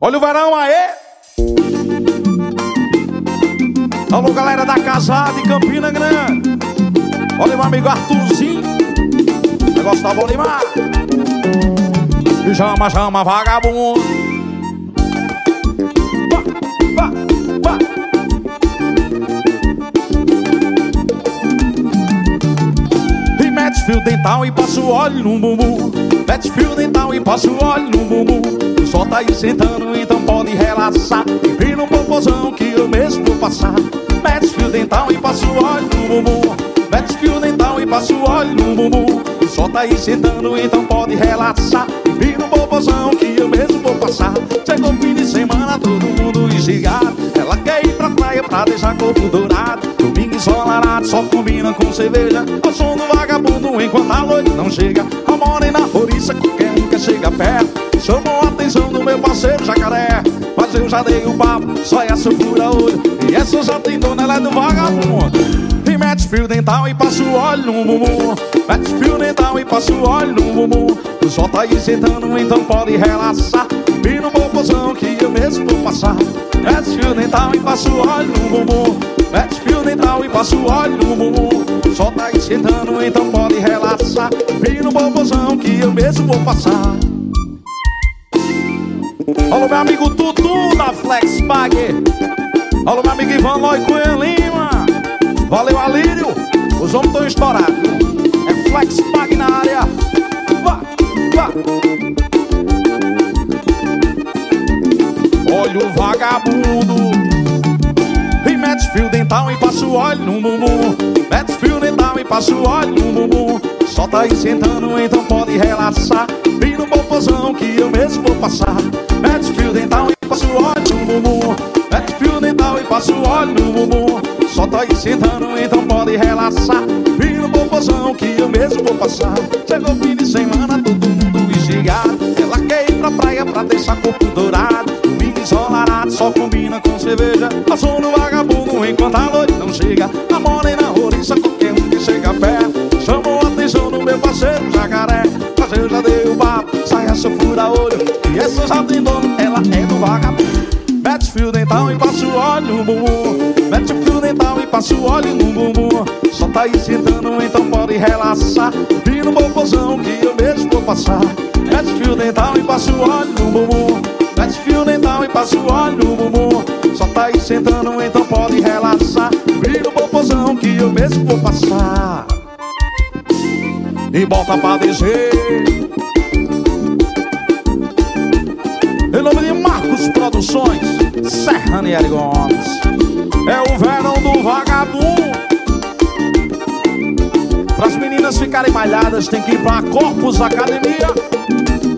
Olha o verão aí. Alô, galera da Casada de Campina Grande. Olha meu amigo Arthurzinho. O negócio tá bom demais. E chama, chama, vagabundo. E mete fio dental e passa o óleo no bumbum. Mete fio dental e passa o óleo no bumbum. Só tá aí sentando, então pode relaxar. Empina um popozão que eu mesmo vou passar. Mete fio dental e passa o óleo no bumbum. Mete fio dental e passa o óleo no bumbum. Só tá aí sentando, então pode relaxar. Empina um popozão que eu mesmo vou passar. Chegou fim de semana, todo mundo instigado. Ela quer ir pra praia pra deixar corpo dourado. Domingo ensolarado, só combina com cerveja. Ao som do vagabundo enquanto a noite não chega. A morena roriça, qualquer um que chega perto. Chamou a atenção do meu parceiro jacaré. Mas eu já dei o papo, só essa fura olho. E essa já tem dona, ela é do vagabundo. E mete fio dental e passa o óleo no bumbum. Mete fio dental e passa o óleo no bumbum. O sol tá aí sentando, então pode relaxar. E no popozão que eu mesmo vou passar. Mete fio dental e passa o óleo no bumbum. Mete fio dental e passa o óleo no bumbum. O sol tá aí sentando, então pode relaxar. E no popozão que eu mesmo vou passar. Alô, meu amigo Tutu da Flexpag. Alô, meu amigo Ivan Loi Cunha Lima. Valeu, Alírio. Os homens estão estourados. É Flexpag na área. Vá, vá. Olha o vagabundo. E mete fio dental e passa o óleo no bumbum. Mete fio dental e passa o óleo no bumbum. Só tá aí sentando, então pode relaxar. E no popozão que eu mesmo vou passar. Mete fio dental e passa o óleo no bumbum. Mete fio dental e passa o óleo no bumbum. Só tá aí sentando, então pode relaxar. E no popozão que eu mesmo vou passar. Chegou fim de semana, todo mundo instigado. Ela quer ir pra praia pra deixar corpo dourado. Domingo ensolarado, só combina com cerveja. Passou no vagabundo enquanto a noite não chega. A morena roriça, qualquer um que chega perto. Chamou a atenção do meu parceiro jacaré. Mas eu já dei o papo, sai essa fura olho. E essa já tem dono, ela é do vagabundo. Mete fio dental e passa o óleo no bumbum. Mete fio dental e passa o óleo no bumbum. Só tá aí sentando, então pode relaxar. E no popozão que eu mesmo vou passar. Mete fio dental e passa o óleo no bumbum. Mete fio dental e passa o óleo no bumbum. Só tá aí sentando, então pode relaxar. E no popozão que eu mesmo vou passar. E bota pra descer. Em nome de Marcos Produções, Serranieri Gomes. É o verão do vagabundo. Para as meninas ficarem malhadas, tem que ir pra Corpus Academia.